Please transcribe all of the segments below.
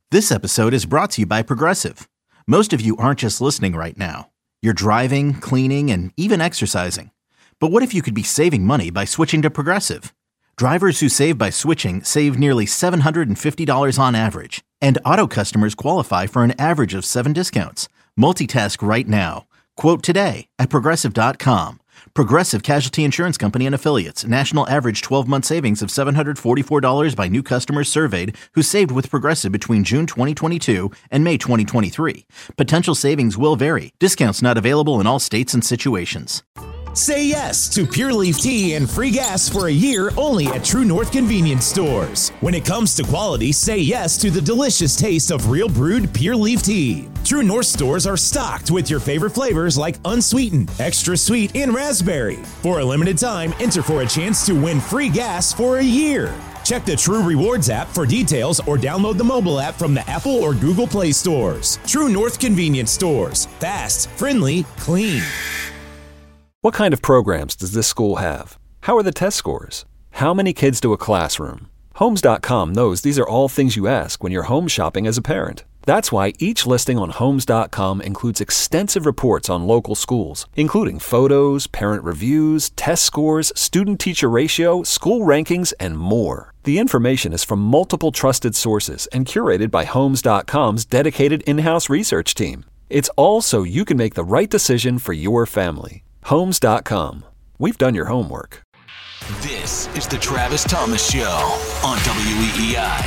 This episode is brought to you by Progressive. Most of you aren't just listening right now. You're driving, cleaning, and even exercising. But what if you could be saving money by switching to Progressive? Drivers who save by switching save nearly $750 on average. And auto customers qualify for an average of 7 discounts. Multitask right now. Quote today at Progressive.com. Progressive Casualty Insurance Company and Affiliates. National average 12-month savings of $744 by new customers surveyed who saved with Progressive between June 2022 and May 2023. Potential savings will vary. Discounts not available in all states and situations. Say yes to Pure Leaf Tea and free gas for a year only at True North Convenience Stores. When it comes to quality, say yes to the delicious taste of real brewed Pure Leaf Tea. True North stores are stocked with your favorite flavors like unsweetened, extra sweet, and raspberry. For a limited time, enter for a chance to win free gas for a year. Check the True Rewards app for details or download the mobile app from the Apple or Google Play stores. True North Convenience Stores. Fast, friendly, clean. What kind of programs does this school have? How are the test scores? How many kids do a classroom? Homes.com knows these are all things you ask when you're home shopping as a parent. That's why each listing on Homes.com includes extensive reports on local schools, including photos, parent reviews, test scores, student-teacher ratio, school rankings, and more. The information is from multiple trusted sources and curated by Homes.com's dedicated in-house research team. It's all so you can make the right decision for your family. Homes.com. We've done your homework. This is the Travis Thomas Show on WEEI.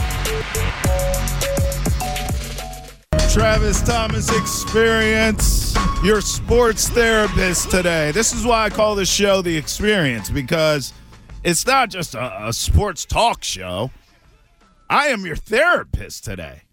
Travis Thomas Experience, your sports therapist today. This is why I call this show The Experience, because it's not just a sports talk show. I am your therapist today.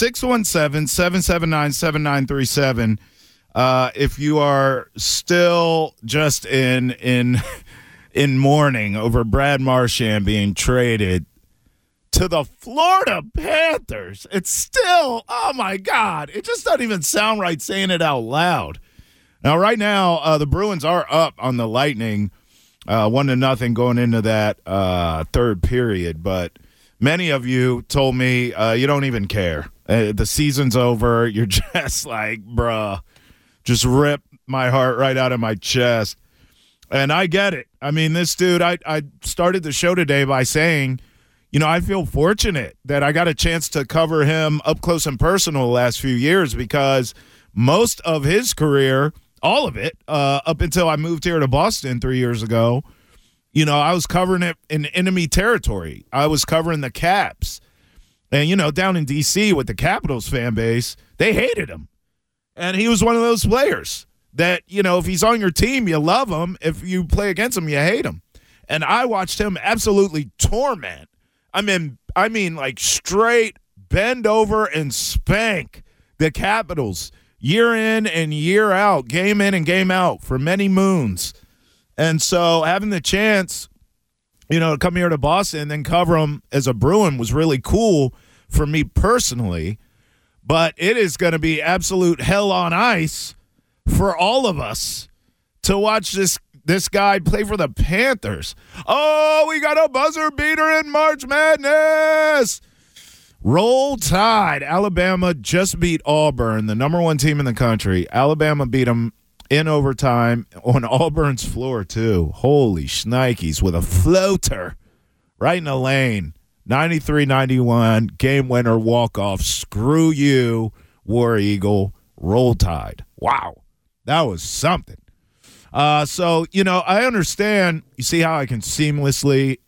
617-779-7937. If you are still just in mourning over Brad Marchand being traded to the Florida Panthers, it's still, oh my God, it just doesn't even sound right saying it out loud. Now, right now, the Bruins are up on the Lightning, 1-0 going into that third period, but many of you told me you don't even care. The season's over. You're just like, bruh. Just rip my heart right out of my chest. And I get it. I mean, this dude, I started the show today by saying, you know, I feel fortunate that I got a chance to cover him up close and personal the last few years, because most of his career, all of it, up until I moved here to Boston 3 years ago, you know, I was covering it in enemy territory. I was covering the Caps. And, you know, down in D.C. with the Capitals fan base, they hated him. And he was one of those players that, you know, if he's on your team, you love him. If you play against him, you hate him. And I watched him absolutely torment. I mean, like straight bend over and spank the Capitals year in and year out, game in and game out for many moons. And so having the chance, you know, to come here to Boston and then cover him as a Bruin was really cool for me personally. But it is going to be absolute hell on ice for all of us to watch this guy play for the Panthers. Oh, we got a buzzer beater in March Madness. Roll Tide. Alabama just beat Auburn, the number one team in the country. Alabama beat them in overtime on Auburn's floor, too. Holy shnikes, with a floater right in the lane. 93-91, game winner, walk-off. Screw you, War Eagle. Roll Tide. Wow, that was something. So, you know, I understand. You see how I can seamlessly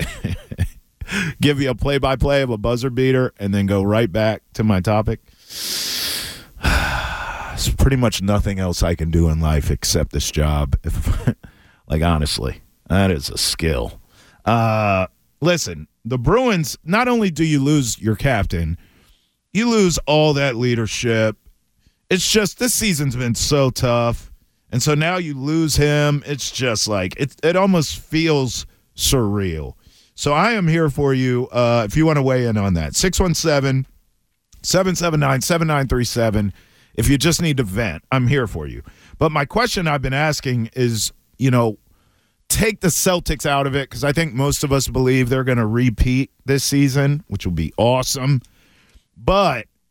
give you a play-by-play of a buzzer beater and then go right back to my topic? There's pretty much nothing else I can do in life except this job. Like, honestly, that is a skill. Listen, the Bruins, not only do you lose your captain, you lose all that leadership. It's just this season's been so tough. And so now you lose him. It's just like it almost feels surreal. So I am here for you if you want to weigh in on that. 617-779-7937. If you just need to vent, I'm here for you. But my question I've been asking is, you know, take the Celtics out of it, because I think most of us believe they're going to repeat this season, which will be awesome. But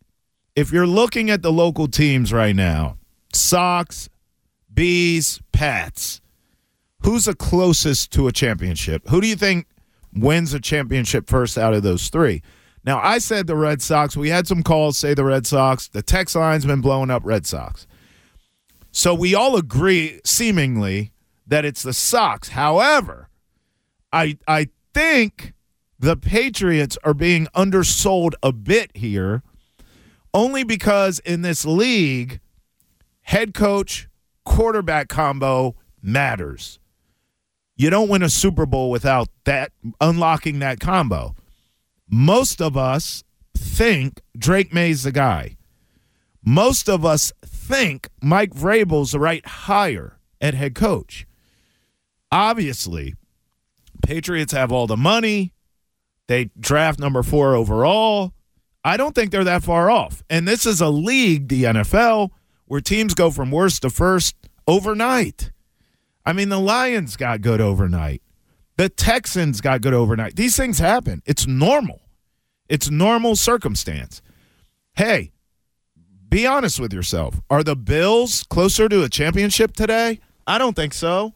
if you're looking at the local teams right now, Sox, Bees, Pats, who's the closest to a championship? Who do you think wins a championship first out of those three? Now, I said the Red Sox. We had some calls say the Red Sox. The text line's been blowing up Red Sox. So we all agree, seemingly, that it's the Sox. However, I think the Patriots are being undersold a bit here, only because in this league, head coach, quarterback combo matters. You don't win a Super Bowl without that unlocking that combo. Most of us think Drake May's the guy. Most of us think Mike Vrabel's the right hire at head coach. Obviously, Patriots have all the money. They draft number 4 overall. I don't think they're that far off. And this is a league, the NFL, where teams go from worst to first overnight. I mean, the Lions got good overnight. The Texans got good overnight. These things happen. It's normal. It's normal circumstance. Hey, be honest with yourself. Are the Bills closer to a championship today? I don't think so.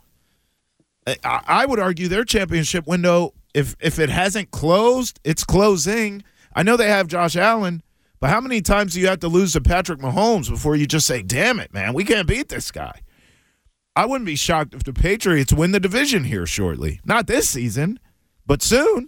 I would argue their championship window, if it hasn't closed, it's closing. I know they have Josh Allen, but how many times do you have to lose to Patrick Mahomes before you just say, damn it, man, we can't beat this guy? I wouldn't be shocked if the Patriots win the division here shortly. Not this season, but soon.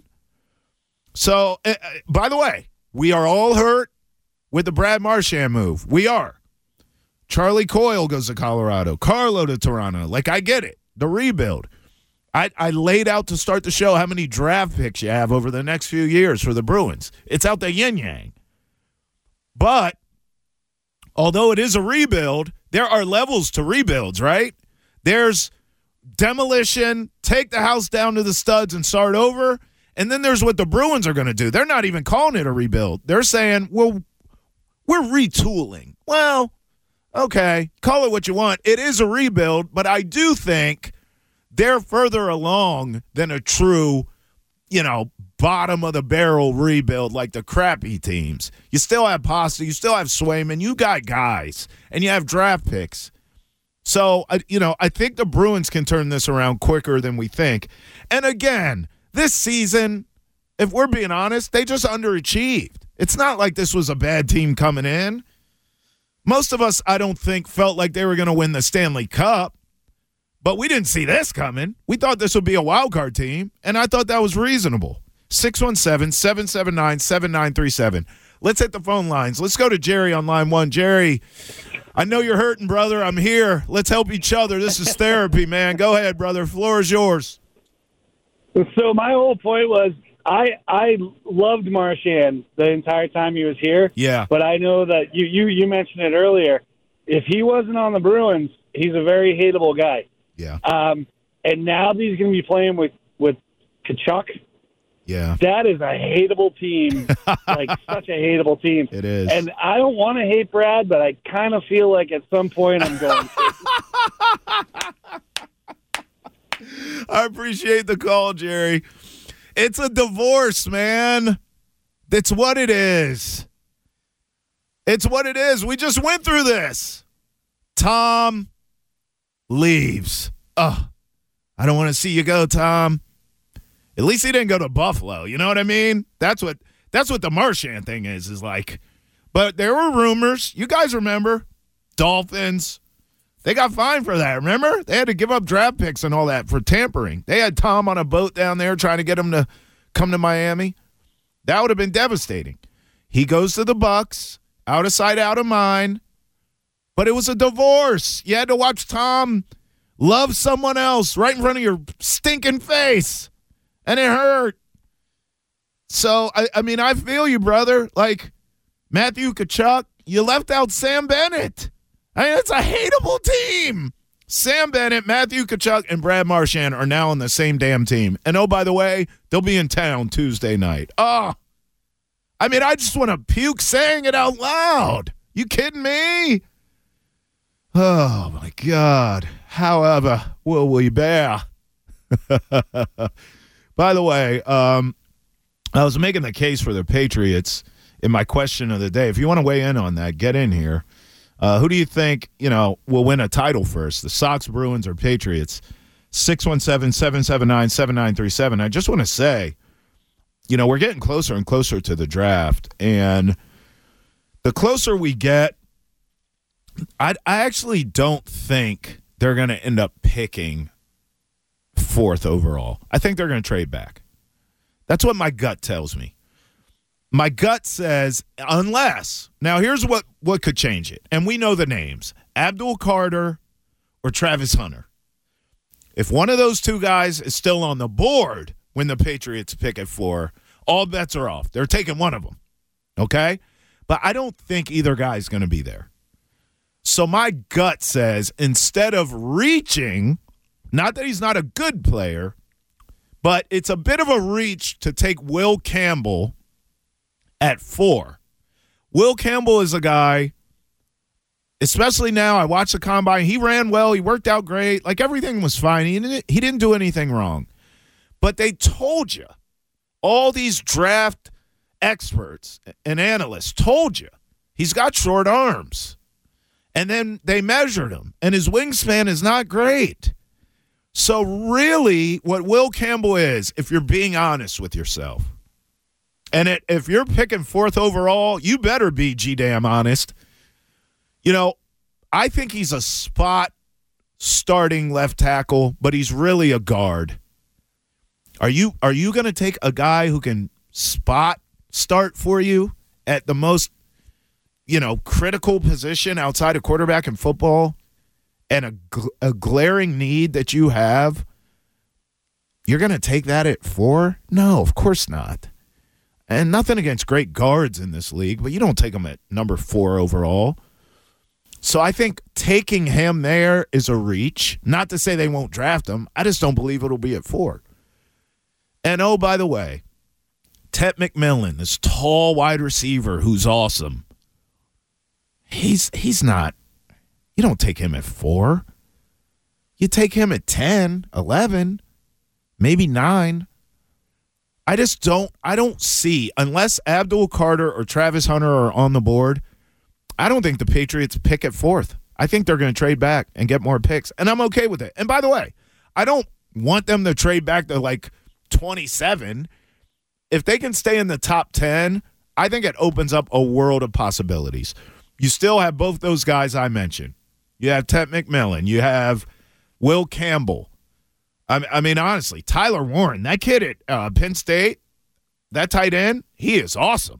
So, by the way, we are all hurt with the Brad Marchand move. We are. Charlie Coyle goes to Colorado. Carlo to Toronto. Like, I get it. The rebuild. I laid out to start the show how many draft picks you have over the next few years for the Bruins. It's out the yin-yang. But, although it is a rebuild, there are levels to rebuilds, right? There's demolition, take the house down to the studs and start over. And then there's what the Bruins are going to do. They're not even calling it a rebuild. They're saying, well, we're retooling. Well, okay, call it what you want. It is a rebuild, but I do think they're further along than a true, bottom-of-the-barrel rebuild like the crappy teams. You still have Pasta. You still have Swayman. You got guys, and you have draft picks. So, I think the Bruins can turn this around quicker than we think. And again, this season, if we're being honest, they just underachieved. It's not like this was a bad team coming in. Most of us, I don't think, felt like they were going to win the Stanley Cup. But we didn't see this coming. We thought this would be a wild card team, and I thought that was reasonable. 617-779-7937. Let's hit the phone lines. Let's go to Jerry on line 1. Jerry, I know you're hurting, brother. I'm here. Let's help each other. This is therapy, man. Go ahead, brother. Floor is yours. So my whole point was I loved Marchand the entire time he was here. Yeah. But I know that you mentioned it earlier. If he wasn't on the Bruins, he's a very hateable guy. Yeah. And now that he's going to be playing with Tkachuk. Yeah. That is a hateable team, like such a hateable team. It is. And I don't want to hate Brad, but I kind of feel like at some point I'm going to. I appreciate the call, Jerry. It's a divorce, man. That's what it is. It's what it is. We just went through this. Tom leaves. Oh, I don't want to see you go, Tom. At least he didn't go to Buffalo. You know what I mean? That's what the Marchand thing is like. But there were rumors. You guys remember? Dolphins. They got fined for that, remember? They had to give up draft picks and all that for tampering. They had Tom on a boat down there trying to get him to come to Miami. That would have been devastating. He goes to the Bucs, out of sight, out of mind. But it was a divorce. You had to watch Tom love someone else right in front of your stinking face. And it hurt. So, I mean, I feel you, brother. Like, Matthew Tkachuk, you left out Sam Bennett. I mean, it's a hateable team. Sam Bennett, Matthew Tkachuk, and Brad Marchand are now on the same damn team. And, oh, by the way, they'll be in town Tuesday night. Oh, I mean, I just want to puke saying it out loud. You kidding me? Oh, my God. However, will we bear? By the way, I was making the case for the Patriots. in my question of the day. If you want to weigh in on that, get in here. Who do you think, will win a title first, the Sox, Bruins, or Patriots? 617-779-7937. I just want to say, we're getting closer and closer to the draft, and the closer we get, I actually don't think they're going to end up picking 4th overall. I think they're going to trade back. That's what my gut tells me. My gut says unless – now here's what could change it, and we know the names, Abdul Carter or Travis Hunter. If one of those two guys is still on the board when the Patriots pick at 4, all bets are off. They're taking one of them, okay? But I don't think either guy is going to be there. So my gut says instead of reaching, not that he's not a good player, but it's a bit of a reach to take Will Campbell at 4. Will Campbell is a guy, especially now, I watched the combine. He ran well. He worked out great. Like, everything was fine. He didn't do anything wrong. But they told you, all these draft experts and analysts told you, he's got short arms. And then they measured him, and his wingspan is not great. So really what Will Campbell is, if you're being honest with yourself, and if you're picking 4th overall, you better be damn honest. I think he's a spot starting left tackle, but he's really a guard. Are you going to take a guy who can spot start for you at the most critical position outside of quarterback in football, and a glaring need that you have? You're going to take that at 4? No, of course not. And nothing against great guards in this league, but you don't take them at number 4 overall. So I think taking him there is a reach. Not to say they won't draft him. I just don't believe it'll be at 4. And, oh, by the way, Ted McMillan, this tall wide receiver who's awesome, he's not – you don't take him at 4. You take him at 10, 11, maybe 9. I don't see, unless Abdul Carter or Travis Hunter are on the board, I don't think the Patriots pick at 4th. I think they're going to trade back and get more picks, and I'm okay with it. And by the way, I don't want them to trade back to like 27. If they can stay in the top 10, I think it opens up a world of possibilities. You still have both those guys I mentioned. You have Ted McMillan. You have Will Campbell. I mean, honestly, Tyler Warren, that kid at Penn State, that tight end, he is awesome.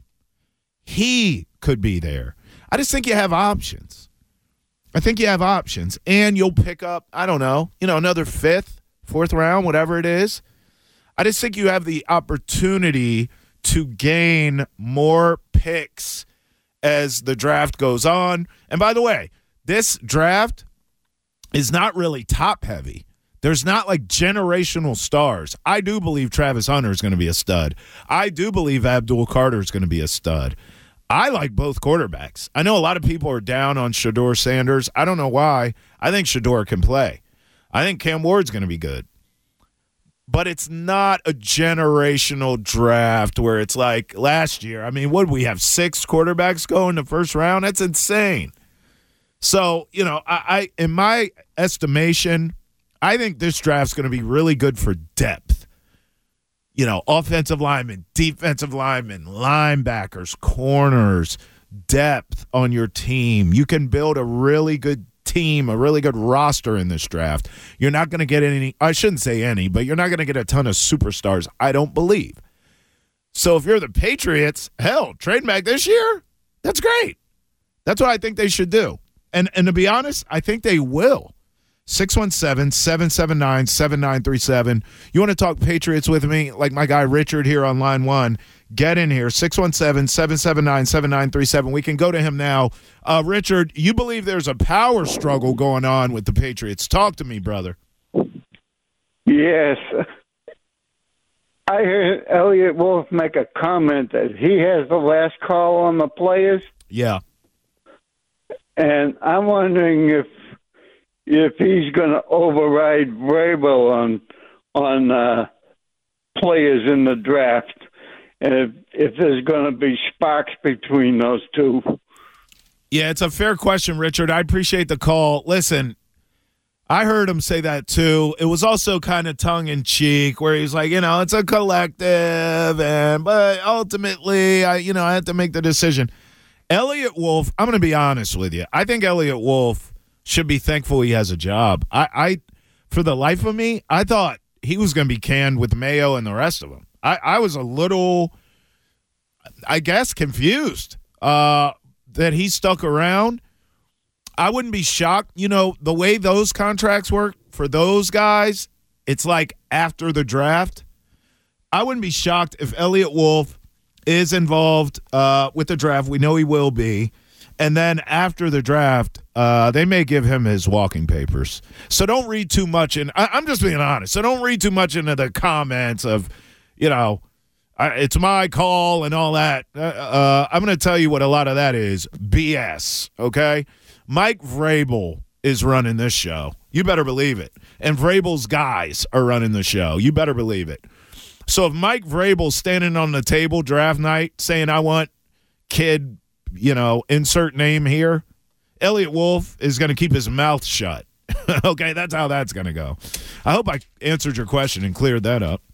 He could be there. I just think you have options. I think you have options. And you'll pick up, I don't know, another 5th, 4th round, whatever it is. I just think you have the opportunity to gain more picks as the draft goes on. And by the way, this draft is not really top-heavy. There's not like generational stars. I do believe Travis Hunter is going to be a stud. I do believe Abdul Carter is going to be a stud. I like both quarterbacks. I know a lot of people are down on Shedeur Sanders. I don't know why. I think Shedeur can play. I think Cam Ward's going to be good. But it's not a generational draft where it's like last year. I mean, what did we have, 6 quarterbacks go in the first round? That's insane. So, I in my estimation, I think this draft's going to be really good for depth. Offensive linemen, defensive linemen, linebackers, corners, depth on your team. You can build a really good team, a really good roster in this draft. You're not going to get any, I shouldn't say any, but you're not going to get a ton of superstars, I don't believe. So if you're the Patriots, hell, trade back this year? That's great. That's what I think they should do. And to be honest, I think they will. 617-779-7937. You want to talk Patriots with me, like my guy Richard here on line 1, get in here, 617-779-7937. We can go to him now. Richard, you believe there's a power struggle going on with the Patriots. Talk to me, brother. Yes. I heard Elliot Wolf make a comment that he has the last call on the players. Yeah. And I'm wondering if he's going to override Vrabel on players in the draft. And if there's going to be sparks between those two. Yeah, it's a fair question, Richard. I appreciate the call. Listen, I heard him say that too. It was also kind of tongue-in-cheek where he's like, it's a collective, but ultimately, I had to make the decision. Elliot Wolf, I'm going to be honest with you. I think Elliot Wolf should be thankful he has a job. I for the life of me, I thought he was going to be canned with Mayo and the rest of them. I was a little, I guess, confused that he stuck around. I wouldn't be shocked. The way those contracts work for those guys, it's like after the draft. I wouldn't be shocked if Elliot Wolf is involved with the draft. We know he will be. And then after the draft, they may give him his walking papers. So don't read too much in. I'm just being honest. So don't read too much into the comments of, it's my call and all that. I'm going to tell you what a lot of that is. BS, okay? Mike Vrabel is running this show. You better believe it. And Vrabel's guys are running the show. You better believe it. So if Mike Vrabel's standing on the table draft night saying, I want kid, insert name here, Elliot Wolf is going to keep his mouth shut. Okay, that's how that's going to go. I hope I answered your question and cleared that up.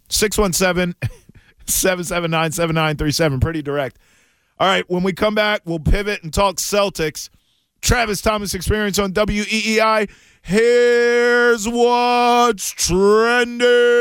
617-779-7937. Pretty direct. All right, when we come back, we'll pivot and talk Celtics. Travis Thomas Experience on WEEI. Here's what's trending.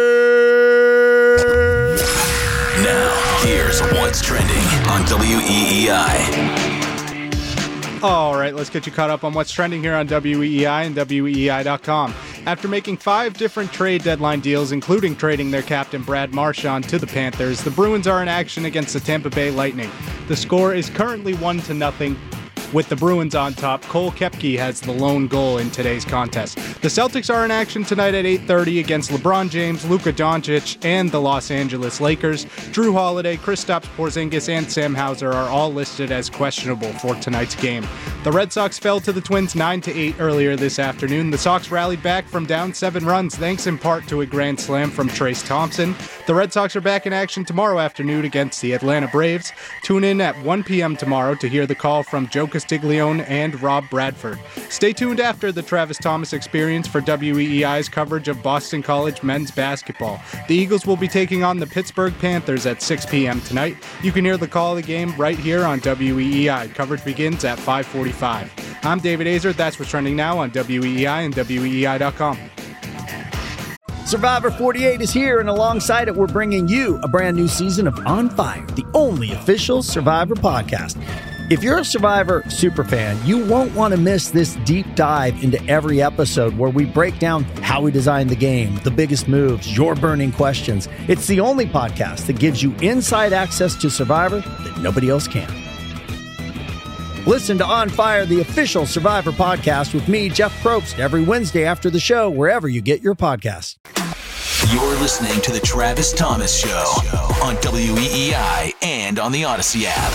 Now, here's what's trending on WEEI. All right, let's get you caught up on what's trending here on WEEI and WEEI.com. After making 5 different trade deadline deals, including trading their captain Brad Marchand to the Panthers, the Bruins are in action against the Tampa Bay Lightning. The score is currently 1-0. With the Bruins on top, Cole Koepke has the lone goal in today's contest. The Celtics are in action tonight at 8:30 against LeBron James, Luka Doncic, and the Los Angeles Lakers. Drew Holiday, Kristaps Porzingis, and Sam Hauser are all listed as questionable for tonight's game. The Red Sox fell to the Twins 9-8 earlier this afternoon. The Sox rallied back from down 7 runs, thanks in part to a grand slam from Trace Thompson. The Red Sox are back in action tomorrow afternoon against the Atlanta Braves. Tune in at 1 p.m. tomorrow to hear the call from Joe Castiglione and Rob Bradford. Stay tuned after the Travis Thomas Experience for WEEI's coverage of Boston College men's basketball. The Eagles will be taking on the Pittsburgh Panthers at 6 p.m. tonight. You can hear the call of the game right here on WEEI. Coverage begins at 5:45. I'm David Azer. That's what's trending now on WEEI and WEEI.com. Survivor 48 is here, and alongside it, we're bringing you a brand new season of On Fire, the only official Survivor podcast. If you're a Survivor superfan, you won't want to miss this deep dive into every episode where we break down how we designed the game, the biggest moves, your burning questions. It's the only podcast that gives you inside access to Survivor that nobody else can. Listen to On Fire, the official Survivor podcast with me, Jeff Probst, every Wednesday after the show, wherever you get your podcasts. You're listening to The Travis Thomas Show on WEEI and on the Odyssey app.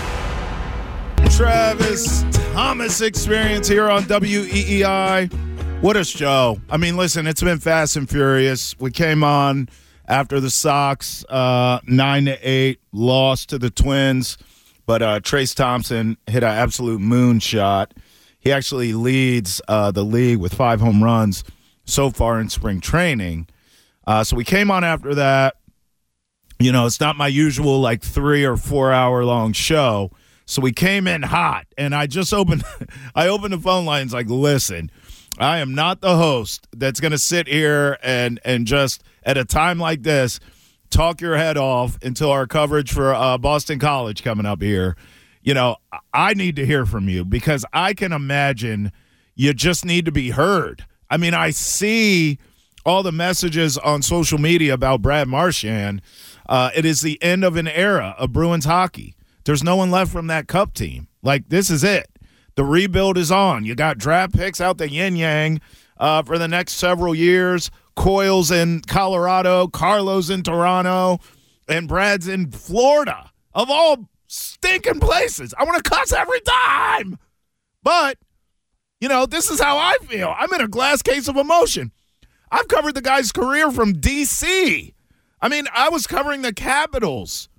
Travis Thomas Experience here on WEEI. What a show. I mean, listen, it's been fast and furious. We came on after the Sox 9-8 loss to the Twins, but Trace Thompson hit an absolute moonshot. He actually leads the league with 5 home runs so far in spring training. So we came on after that. You know, it's not my usual 3 or 4 hour long show. So we came in hot, and I just opened the phone lines listen, I am not the host that's going to sit here and just at a time like this talk your head off until our coverage for Boston College coming up here. You know, I need to hear from you because I can imagine you just need to be heard. I mean, I see all the messages on social media about Brad Marchand. It is the end of an era of Bruins hockey. There's no one left from that Cup team. This is it. The rebuild is on. You got draft picks out the yin-yang for the next several years. Coyle's in Colorado, Carlos in Toronto, and Brad's in Florida. Of all stinking places. I want to cuss every time. But, this is how I feel. I'm in a glass case of emotion. I've covered the guy's career from D.C. I mean, I was covering the Capitals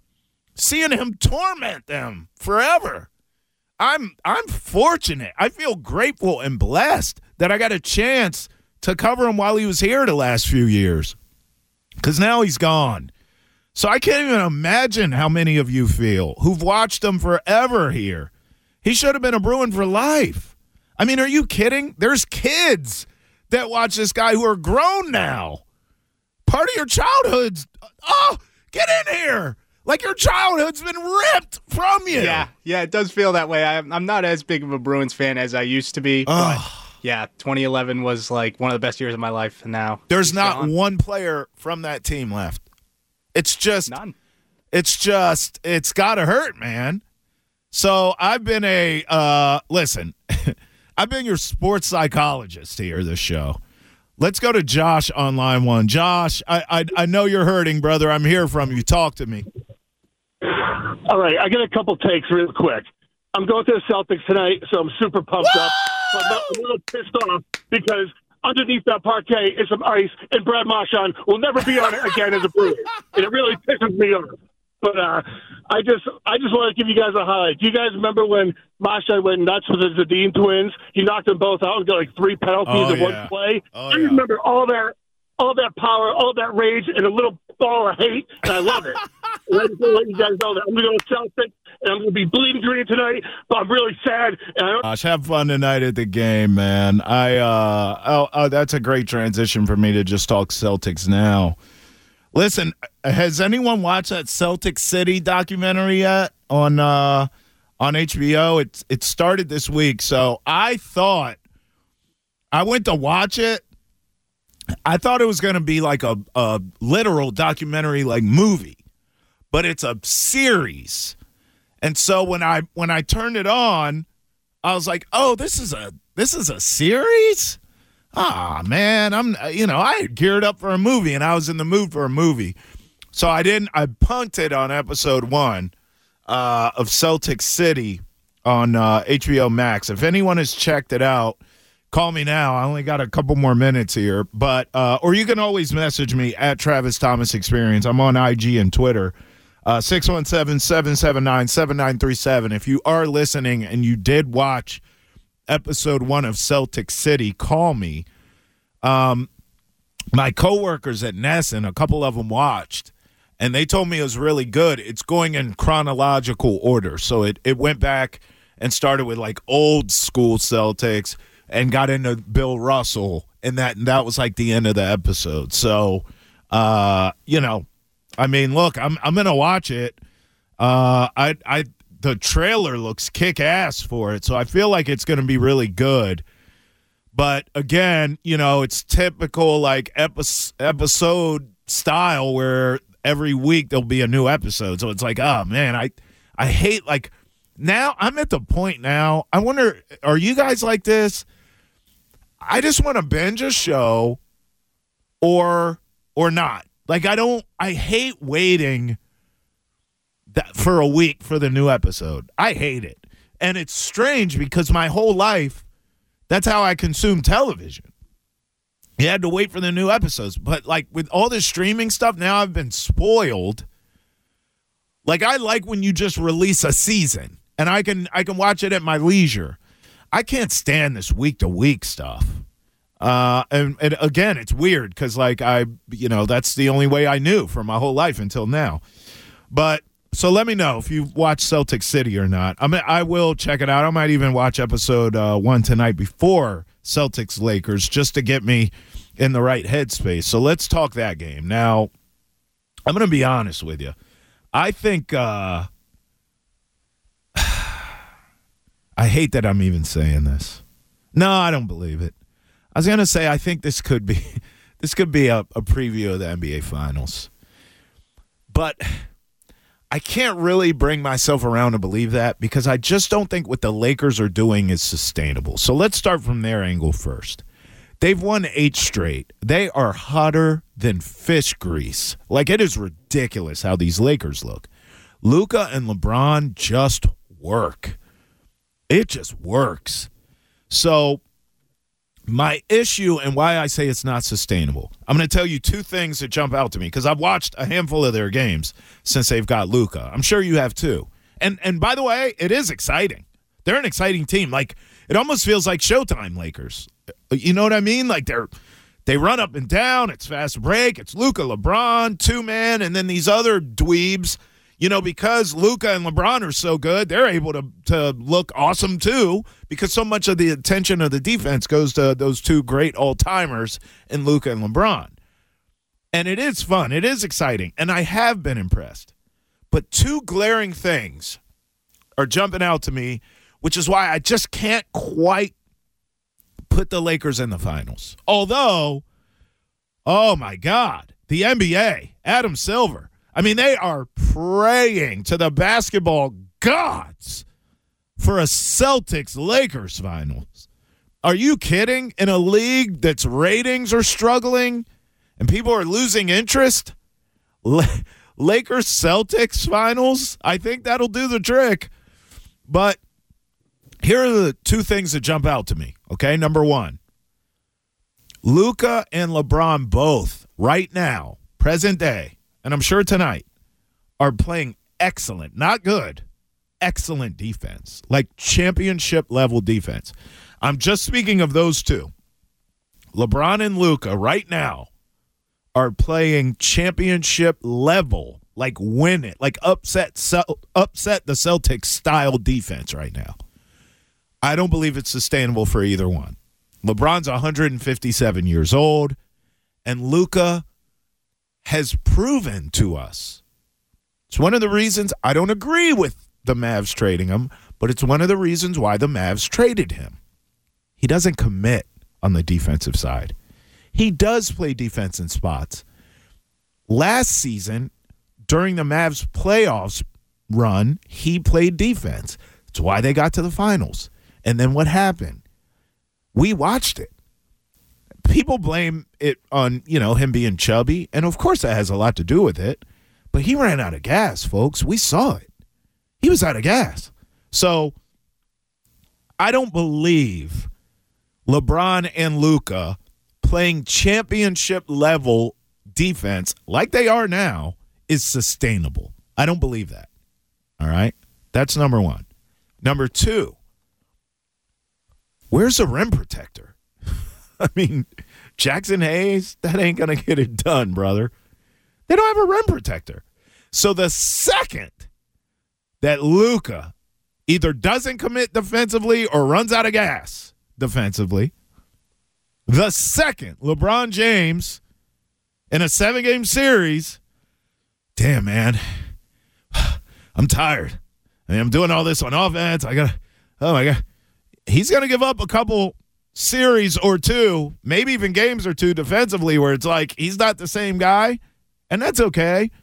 seeing him torment them forever. I'm fortunate. I feel grateful and blessed that I got a chance to cover him while he was here the last few years, because now he's gone. So I can't even imagine how many of you feel who've watched him forever here. He should have been a Bruin for life. I mean, are you kidding? There's kids that watch this guy who are grown now. Part of your childhood's, get in here. Like your childhood's been ripped from you. Yeah, it does feel that way. I'm not as big of a Bruins fan as I used to be, but yeah, 2011 was like one of the best years of my life, and now there's not one player from that team left. It's just none. It's got to hurt, man. So I've been listen, I've been your sports psychologist here this show. Let's go to Josh on line one. Josh, I know you're hurting, brother. I'm here from you. Talk to me. All right, I got a couple takes real quick. I'm going to the Celtics tonight, so I'm super pumped up. But I'm a little pissed off because underneath that parquet is some ice, and Brad Marchand will never be on it again as a Bruin. And it really pisses me off. But I just want to give you guys a highlight. Do you guys remember when Marchand went nuts with the Zadine twins? He knocked them both out and got like 3 penalties in one play. I remember all that power, all that rage, and a little ball of hate, and I love it. And I just want to let you guys know that I'm going to go Celtics, and I'm going to be bleeding green tonight, but I'm really sad. Gosh, have fun tonight at the game, man. That's a great transition for me to just talk Celtics now. Listen, has anyone watched that Celtic City documentary yet on HBO? It started this week, so I went to watch it. I thought it was going to be like a literal documentary, like movie, but it's a series. And so when I turned it on, I was like, "Oh, this is a series." Ah, man, I had geared up for a movie, and I was in the mood for a movie. So I punted on episode 1 of Celtic City on HBO Max. If anyone has checked it out, call me now. I only got a couple more minutes here. But or you can always message me at Travis Thomas Experience. I'm on IG and Twitter. 617-779-7937. If you are listening and you did watch episode 1 of Celtic City, call me. My coworkers at Nesson, a couple of them watched, and they told me it was really good. It's going in chronological order. So it went back and started with like old school Celtics and got into Bill Russell, and that was like the end of the episode. So, I mean, look, I'm gonna watch it. The trailer looks kick-ass for it, so I feel like it's going to be really good. But, again, it's typical, like, episode style where every week there'll be a new episode. So it's like, oh, man, I hate, like, now I'm at the point now, I wonder, are you guys like this? I just want to binge a show or not. Like, I hate waiting for a week for the new episode. I hate it. And it's strange because my whole life, that's how I consume television. You had to wait for the new episodes. But, like, with all this streaming stuff, now I've been spoiled. Like, I like when you just release a season, and I can watch it at my leisure. I can't stand this week-to-week stuff. And again, it's weird because, like, that's the only way I knew for my whole life until now. But so let me know if you've watched Celtic City or not. I will check it out. I might even watch episode 1 tonight before Celtics Lakers just to get me in the right headspace. So let's talk that game. Now, I'm going to be honest with you. I think I hate that I'm even saying this. No, I don't believe it. I was going to say I think this could be a preview of the NBA Finals. But I can't really bring myself around to believe that because I just don't think what the Lakers are doing is sustainable. So let's start from their angle first. They've won 8 straight. They are hotter than fish grease. Like, it is ridiculous how these Lakers look. Luka and LeBron just work. It just works. So My issue and why I say it's not sustainable, I'm going to tell you two things that jump out to me because I've watched a handful of their games since they've got Luka. I'm sure you have too. And by the way, it is exciting. They're an exciting team. Like, it almost feels like Showtime Lakers. You know what I mean? Like, they run up and down. It's fast break. It's Luka, LeBron, two-man, and then these other dweebs. You know, because Luka and LeBron are so good, they're able to look awesome too because so much of the attention of the defense goes to those two great all-timers in Luka and LeBron. And it is fun. It is exciting. And I have been impressed. But two glaring things are jumping out to me, which is why I just can't quite put the Lakers in the finals. Although, oh my God, the NBA, Adam Silver. I mean, they are praying to the basketball gods for a Celtics-Lakers finals. Are you kidding? In a league that's ratings are struggling and people are losing interest? Lakers-Celtics finals? I think that'll do the trick. But here are the two things that jump out to me, okay? Number one, Luka and LeBron both right now, present day, and I'm sure tonight, are playing excellent, not good, excellent defense, like championship-level defense. I'm just speaking of those two. LeBron and Luka right now are playing championship-level, like win it, like upset the Celtics-style defense right now. I don't believe it's sustainable for either one. LeBron's 157 years old, and Luka has proven to us. It's one of the reasons I don't agree with the Mavs trading him, but it's one of the reasons why the Mavs traded him. He doesn't commit on the defensive side. He does play defense in spots. Last season, during the Mavs playoffs run, he played defense. That's why they got to the finals. And then what happened? We watched it. People blame it on, him being chubby, and of course that has a lot to do with it, but he ran out of gas, folks. We saw it. He was out of gas. So I don't believe LeBron and Luka playing championship-level defense like they are now is sustainable. I don't believe that. All right? That's number one. Number two, where's the rim protector? I mean, Jackson Hayes, that ain't going to get it done, brother. They don't have a rim protector. So the second that Luka either doesn't commit defensively or runs out of gas defensively, the second LeBron James in a 7-game series, damn, man, I'm tired. I mean, I'm doing all this on offense. Oh, my God. He's going to give up a couple series or two, maybe even games or two defensively where it's like he's not the same guy, and that's okay.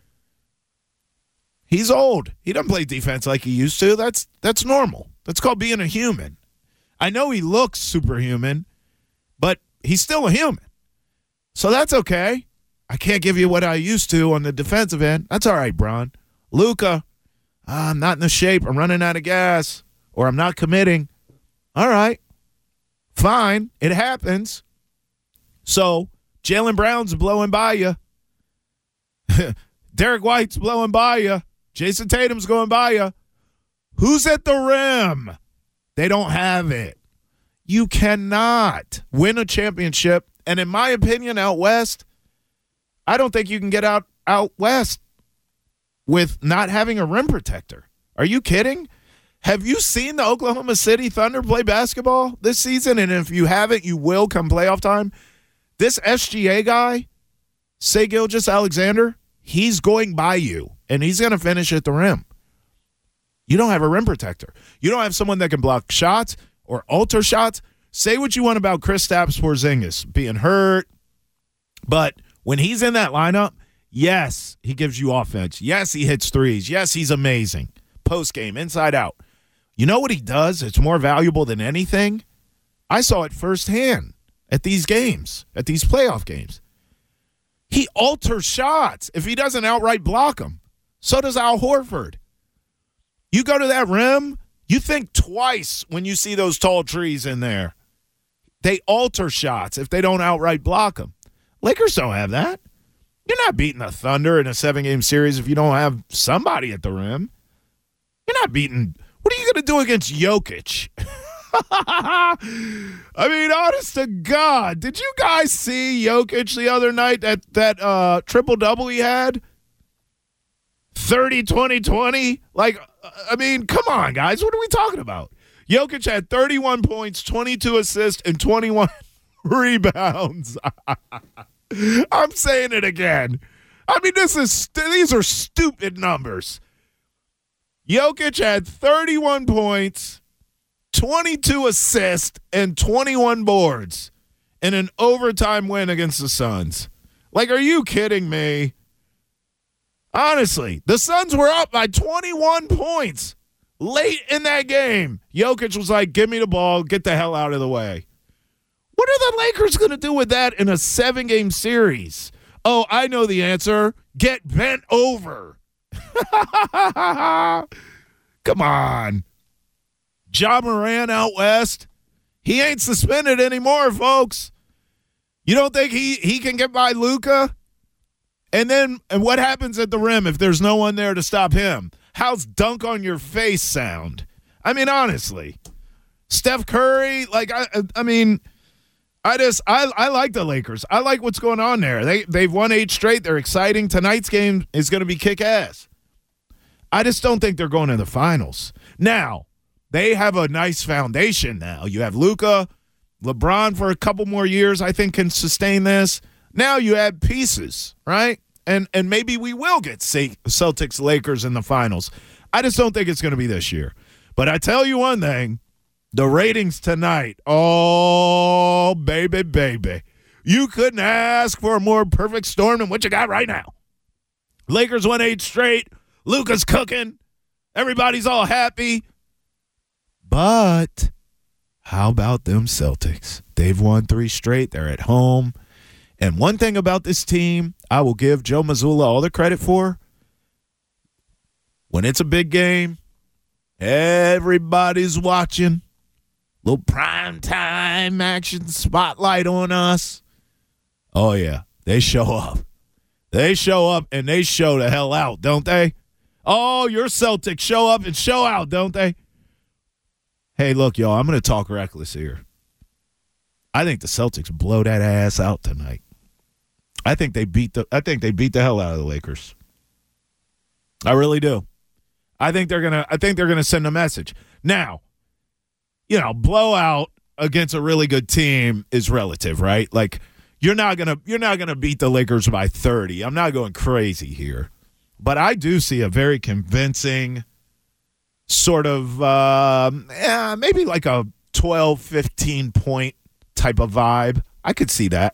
He's old. He doesn't play defense like he used to. That's normal. That's called being a human. I know he looks superhuman, but he's still a human. So that's okay. I can't give you what I used to on the defensive end. That's all right, Bron. Luka, I'm not in the shape. I'm running out of gas, or I'm not committing. All right. Fine. It happens. So Jaylen Brown's blowing by you. Derek White's blowing by you. Jason Tatum's going by you. Who's at the rim? They don't have it. You cannot win a championship. And in my opinion, out west, I don't think you can get out west with not having a rim protector. Are you kidding? Have you seen the Oklahoma City Thunder play basketball this season? And if you haven't, you will come playoff time. This SGA guy, Shai Gilgeous-Alexander, he's going by you, and he's going to finish at the rim. You don't have a rim protector. You don't have someone that can block shots or alter shots. Say what you want about Kristaps Porzingis being hurt, but when he's in that lineup, yes, he gives you offense. Yes, he hits threes. Yes, he's amazing. Post game, inside out. You know what he does? It's more valuable than anything. I saw it firsthand at these games, at these playoff games. He alters shots if he doesn't outright block them. So does Al Horford. You go to that rim, you think twice when you see those tall trees in there. they alter shots if they don't outright block them. Lakers don't have that. You're not beating the Thunder in a 7-game series if you don't have somebody at the rim. You're not beating – what are you going to do against Jokic? I mean, honest to God, did you guys see Jokic the other night, that triple-double he had? 30, 20, 20? Like, I mean, come on, guys. What are we talking about? Jokic had 31 points, 22 assists, and 21 rebounds. I'm saying it again. I mean, these are stupid numbers. Jokic had 31 points, 22 assists, and 21 boards in an overtime win against the Suns. Like, are you kidding me? Honestly, the Suns were up by 21 points late in that game. Jokic was like, give me the ball, get the hell out of the way. What are the Lakers going to do with that in a 7-game series? Oh, I know the answer. Get bent over. Come on. Ja Morant out west. He ain't suspended anymore, folks. You don't think he can get by Luka? And what happens at the rim if there's no one there to stop him? How's dunk on your face sound? I mean, honestly. Steph Curry, like, I mean, I like the Lakers. I like what's going on there. They've won 8 straight. They're exciting. Tonight's game is going to be kick-ass. I just don't think they're going to the finals. Now, they have a nice foundation now. You have Luka. LeBron for a couple more years, I think, can sustain this. Now you add pieces, right? And maybe we will get Celtics Lakers in the finals. I just don't think it's going to be this year. But I tell you one thing, the ratings tonight, oh, baby, baby. You couldn't ask for a more perfect storm than what you got right now. Lakers won 8 straight. Luka's cooking. Everybody's all happy. But how about them Celtics? They've won 3 straight. They're at home. And one thing about this team, I will give Joe Mazzulla all the credit for. When it's a big game, everybody's watching. Little prime time action spotlight on us. Oh, yeah. They show up. They show up and they show the hell out, don't they? Oh, your Celtics show up and show out, don't they? Hey, look, y'all, I'm going to talk reckless here. I think the Celtics blow that ass out tonight. I think they beat the hell out of the Lakers. I really do. I think they're gonna send a message. Now, blowout against a really good team is relative, right? Like you're not gonna beat the Lakers by 30. I'm not going crazy here. But I do see a very convincing sort of maybe like a 12, 15 point type of vibe. I could see that.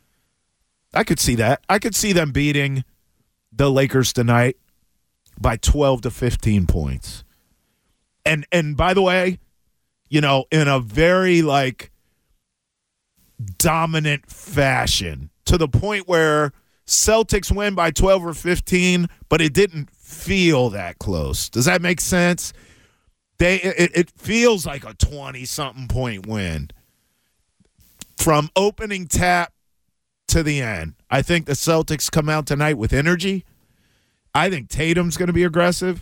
I could see them beating the Lakers tonight by 12 to 15 points. And by the way, in a very like dominant fashion to the point where Celtics win by 12 or 15, but it didn't feel that close. Does that make sense? It feels like a 20-something point win from opening tap to the end. I think the Celtics come out tonight with energy. I think Tatum's going to be aggressive.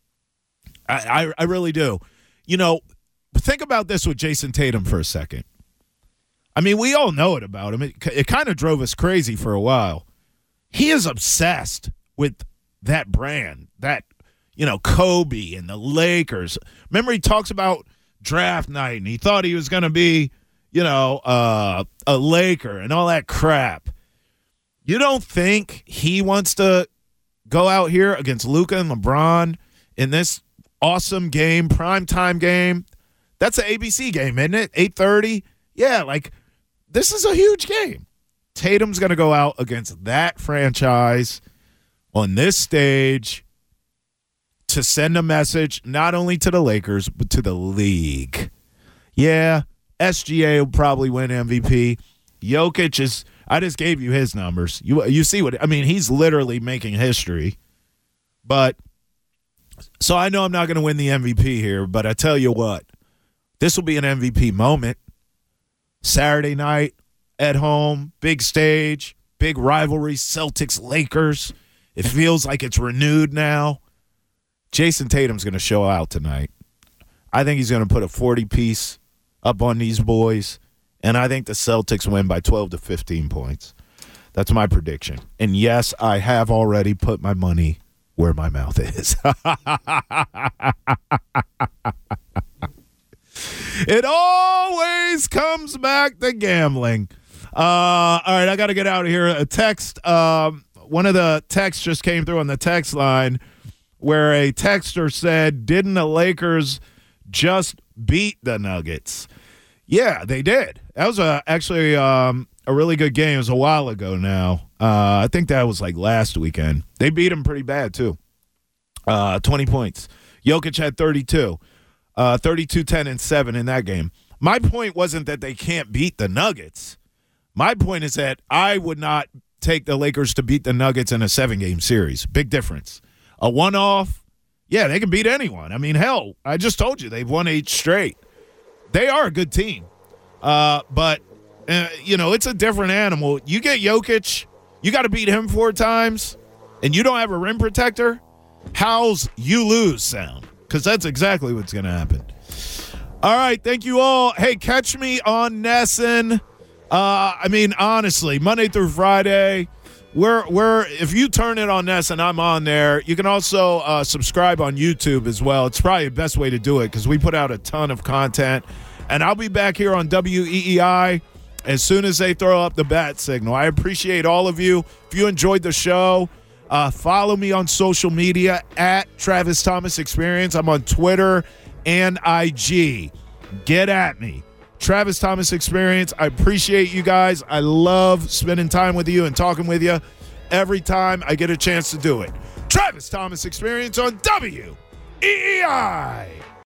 I really do. Think about this with Jason Tatum for a second. I mean, we all know it about him. It kind of drove us crazy for a while. He is obsessed with that brand, that, Kobe and the Lakers. Remember, he talks about draft night, and he thought he was going to be, a Laker and all that crap. You don't think he wants to go out here against Luka and LeBron in this awesome game, primetime game? That's an ABC game, isn't it? 8:30? Yeah, like, this is a huge game. Tatum's going to go out against that franchise on this stage to send a message not only to the Lakers, but to the league. Yeah, SGA will probably win MVP. Jokic is – I just gave you his numbers. You see what – I mean, he's literally making history. But – so I know I'm not going to win the MVP here, but I tell you what, this will be an MVP moment. Saturday night at home, big stage, big rivalry, Celtics-Lakers. It feels like it's renewed now. Jason Tatum's going to show out tonight. I think he's going to put a 40-piece up on these boys, and I think the Celtics win by 12 to 15 points. That's my prediction. And yes, I have already put my money where my mouth is. It always comes back to gambling. All right, I got to get out of here. A text, one of the texts just came through on the text line where a texter said, didn't the Lakers just beat the Nuggets? Yeah, they did. That was actually a really good game. It was a while ago now. I think that was like last weekend. They beat them pretty bad, too. 20 points. Jokic had 32. 32, 10, and 7 in that game. My point wasn't that they can't beat the Nuggets. My point is that I would not take the Lakers to beat the Nuggets in a 7-game series. Big difference. A one-off, yeah, they can beat anyone. I mean, hell, I just told you they've won 8 straight. They are a good team. But, it's a different animal. You get Jokic, you got to beat him 4 times, and you don't have a rim protector. How's you lose sound? Because that's exactly what's going to happen. All right, thank you all. Hey, catch me on Nesson. Honestly, Monday through Friday, we're if you turn it on Nesson, I'm on there. You can also subscribe on YouTube as well. It's probably the best way to do it because we put out a ton of content. And I'll be back here on WEEI as soon as they throw up the bat signal. I appreciate all of you. If you enjoyed the show, follow me on social media at Travis Thomas Experience. I'm on Twitter and IG. Get at me. Travis Thomas Experience. I appreciate you guys. I love spending time with you and talking with you every time I get a chance to do it. Travis Thomas Experience on WEEI.